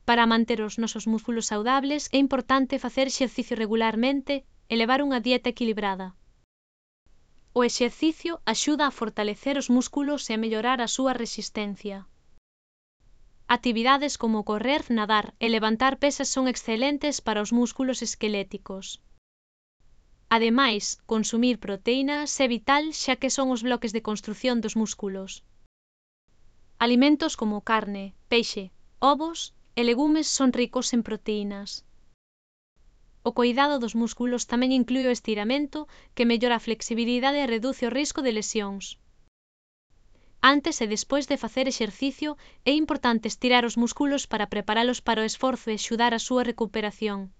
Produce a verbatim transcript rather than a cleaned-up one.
Para manter os nosos músculos saudables é importante facer exercicio regularmente e levar unha dieta equilibrada. O exercicio axuda a fortalecer os músculos e a mellorar a súa resistencia. Actividades como correr, nadar e levantar pesas son excelentes para os músculos esqueléticos. Ademais, consumir proteínas é vital xa que son os bloques de construción dos músculos. Alimentos como carne, peixe, ovos e legumes son ricos en proteínas. O coidado dos músculos tamén inclúe o estiramento, que mellora a flexibilidade e reduce o risco de lesións. Antes e despois de facer exercicio, é importante estirar os músculos para preparalos para o esforzo e axudar a súa recuperación.